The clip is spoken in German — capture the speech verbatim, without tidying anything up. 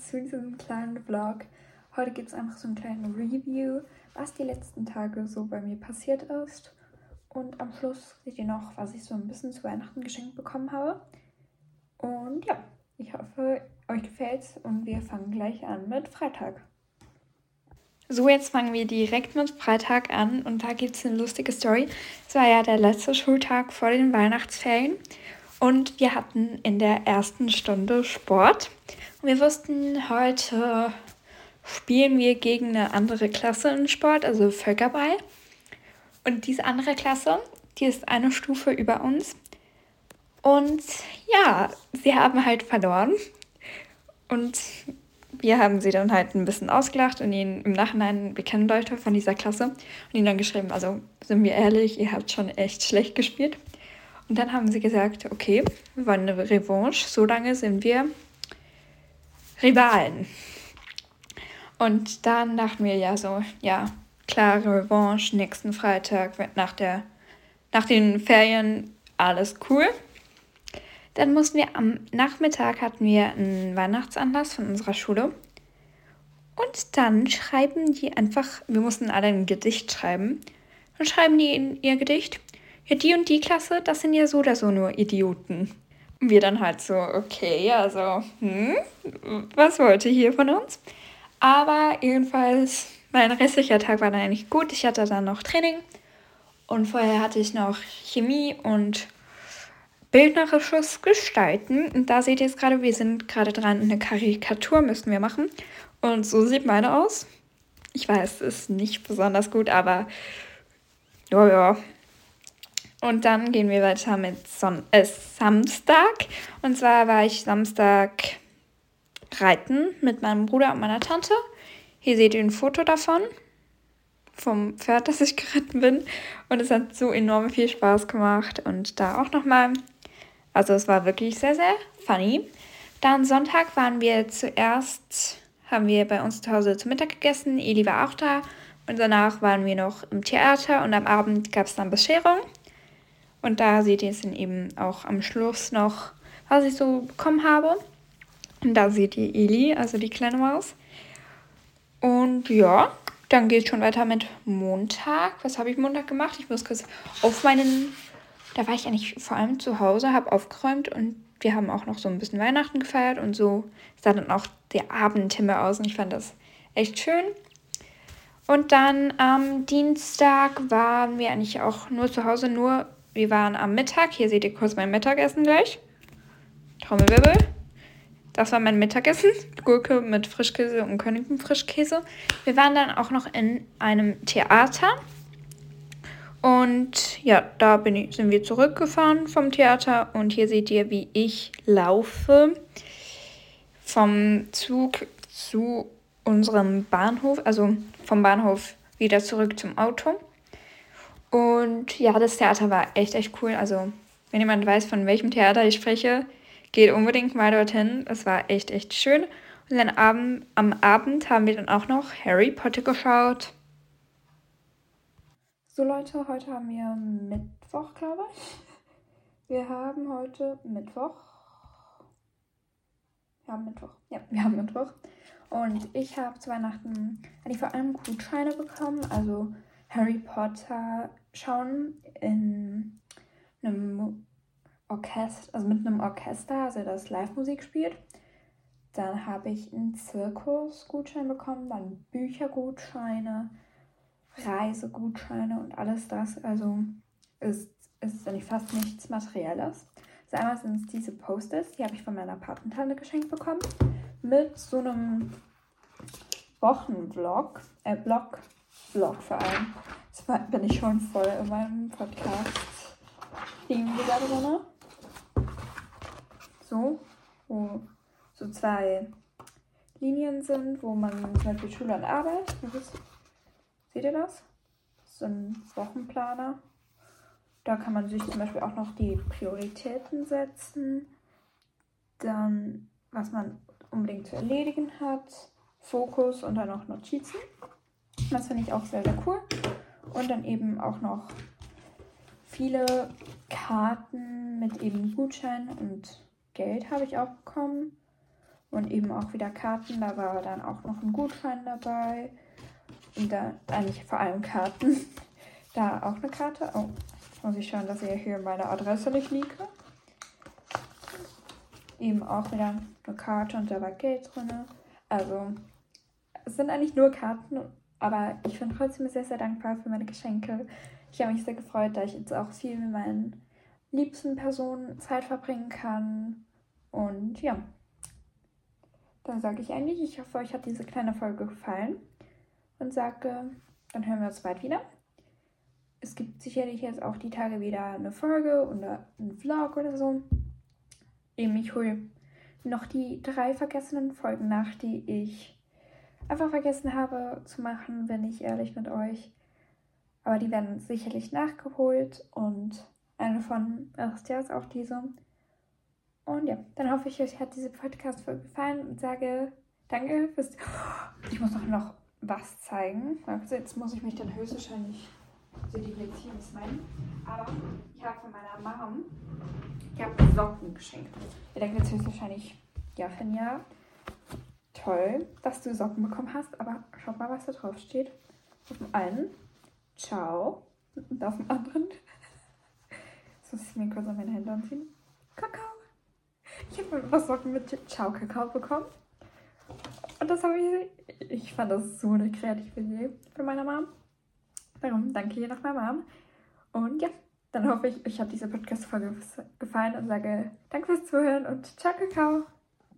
zu diesem kleinen Vlog. Heute gibt es einfach so einen kleinen Review, was die letzten Tage so bei mir passiert ist. Und am Schluss seht ihr noch, was ich so ein bisschen zu Weihnachten geschenkt bekommen habe. Und ja, ich hoffe, euch gefällt's und wir fangen gleich an mit Freitag. So, jetzt fangen wir direkt mit Freitag an und da gibt es eine lustige Story. Es war ja der letzte Schultag vor den Weihnachtsferien und wir hatten in der ersten Stunde Sport. Und wir wussten, heute spielen wir gegen eine andere Klasse in Sport, also Völkerball. Und diese andere Klasse, die ist eine Stufe über uns. Und ja, sie haben halt verloren. Und wir haben sie dann halt ein bisschen ausgelacht und ihnen im Nachhinein, wir kennen Leute von dieser Klasse, und ihnen dann geschrieben, also sind wir ehrlich, ihr habt schon echt schlecht gespielt. Und dann haben sie gesagt, okay, wir wollen eine Revanche, so lange sind wir Rivalen. Und dann dachten wir ja so, ja, klare Revanche, nächsten Freitag, nach, der, nach den Ferien, alles cool. Dann mussten wir am Nachmittag, hatten wir einen Weihnachtsanlass von unserer Schule. Und dann schreiben die einfach, wir mussten alle ein Gedicht schreiben. Dann schreiben die in ihr Gedicht, ja, die und die Klasse, das sind ja so oder so nur Idioten. Und wir dann halt so, okay, also, hm, was wollt ihr hier von uns? Aber jedenfalls, mein restlicher Tag war dann eigentlich gut. Ich hatte dann noch Training und vorher hatte ich noch Chemie und bildnerisches Gestalten. Und da seht ihr es gerade, wir sind gerade dran, eine Karikatur müssen wir machen. Und so sieht meine aus. Ich weiß, es ist nicht besonders gut, aber ja, ja. Und dann gehen wir weiter mit Son- äh, Samstag. Und zwar war ich Samstag reiten mit meinem Bruder und meiner Tante. Hier seht ihr ein Foto davon, vom Pferd, das ich geritten bin. Und es hat so enorm viel Spaß gemacht. Und da auch nochmal. Also es war wirklich sehr, sehr funny. Dann Sonntag waren wir zuerst, haben wir bei uns zu Hause zu Mittag gegessen. Eli war auch da. Und danach waren wir noch im Theater und am Abend gab es dann Bescherung. Und da seht ihr es dann eben auch am Schluss noch, was ich so bekommen habe. Und da seht ihr Eli, also die kleine Maus. Und ja, dann geht es schon weiter mit Montag. Was habe ich Montag gemacht? Ich muss kurz auf meinen... Da war ich eigentlich vor allem zu Hause, habe aufgeräumt und wir haben auch noch so ein bisschen Weihnachten gefeiert und so sah dann auch der Abendhimmel aus und ich fand das echt schön. Und dann am Dienstag waren wir eigentlich auch nur zu Hause, nur wir waren am Mittag. Hier seht ihr kurz mein Mittagessen gleich. Trommelwirbel. Das war mein Mittagessen. Gurke mit Frischkäse und Königin-Frischkäse. Wir waren dann auch noch in einem Theater. Und ja, da bin ich, sind wir zurückgefahren vom Theater und hier seht ihr, wie ich laufe vom Zug zu unserem Bahnhof, also vom Bahnhof wieder zurück zum Auto. Und ja, das Theater war echt, echt cool. Also wenn jemand weiß, von welchem Theater ich spreche, geht unbedingt mal dorthin. Es war echt, echt schön. Und dann Abend, am Abend haben wir dann auch noch Harry Potter geschaut. So Leute, heute haben wir Mittwoch, glaube ich. Wir haben heute Mittwoch. Wir haben Mittwoch. Ja, wir haben Mittwoch. Und ich habe zu Weihnachten eigentlich vor allem Gutscheine bekommen. Also Harry Potter schauen in einem Orchester, also mit einem Orchester, also das Live-Musik spielt. Dann habe ich einen Zirkus-Gutschein bekommen, dann Büchergutscheine, Reisegutscheine und alles das, also ist, ist eigentlich fast nichts Materielles. Also einmal sind es diese Post-its, die habe ich von meiner Patentante geschenkt bekommen, mit so einem Wochenvlog, äh Blog, Vlog vor allem. Jetzt bin ich schon voll in meinem Podcast-Theme wieder drin. So, wo so zwei Linien sind, wo man zum Beispiel Schule und Arbeit, seht ihr das? Das ist ein Wochenplaner. Da kann man sich zum Beispiel auch noch die Prioritäten setzen. Dann, was man unbedingt zu erledigen hat. Fokus und dann noch Notizen. Das finde ich auch sehr, sehr cool. Und dann eben auch noch viele Karten mit eben Gutscheinen und Geld habe ich auch bekommen. Und eben auch wieder Karten. Da war dann auch noch ein Gutschein dabei. Und da eigentlich vor allem Karten. Da auch eine Karte. Oh, jetzt muss ich schauen, dass ihr hier meine Adresse nicht liege. Eben auch wieder eine Karte und da war Geld drin. Also es sind eigentlich nur Karten, aber ich bin trotzdem sehr, sehr dankbar für meine Geschenke. Ich habe mich sehr gefreut, da ich jetzt auch viel mit meinen liebsten Personen Zeit verbringen kann. Und ja, dann sage ich eigentlich, ich hoffe, euch hat diese kleine Folge gefallen und sage, dann hören wir uns bald wieder. Es gibt sicherlich jetzt auch die Tage wieder eine Folge oder einen Vlog oder so. Eben, ich hole noch die drei vergessenen Folgen nach, die ich einfach vergessen habe zu machen, bin ich ehrlich mit euch. Aber die werden sicherlich nachgeholt und eine von Aristia ist auch diese. Und ja, dann hoffe ich, euch hat diese Podcast-Folge gefallen und sage danke fürs... Ich muss doch noch was zeigen. Also jetzt muss ich mich dann höchstwahrscheinlich identifizieren, was ich meine. Aber ich habe von meiner Mom, ich habe Socken geschenkt. Ihr denkt jetzt höchstwahrscheinlich, ja, Finja, toll, dass du Socken bekommen hast, aber schaut mal, was da drauf steht. Auf dem einen, ciao, und auf dem anderen, jetzt muss ich mir kurz an meine Hände anziehen, Kakao. Ich habe was Socken mit Ciao Kakao bekommen. Und das habe ich, ich fand das so eine kreative Idee von meiner Mom. Darum danke hier nochmal, Mom. Und ja, dann hoffe ich, euch hat diese Podcast-Folge gefallen und sage danke fürs Zuhören und ciao Kakao.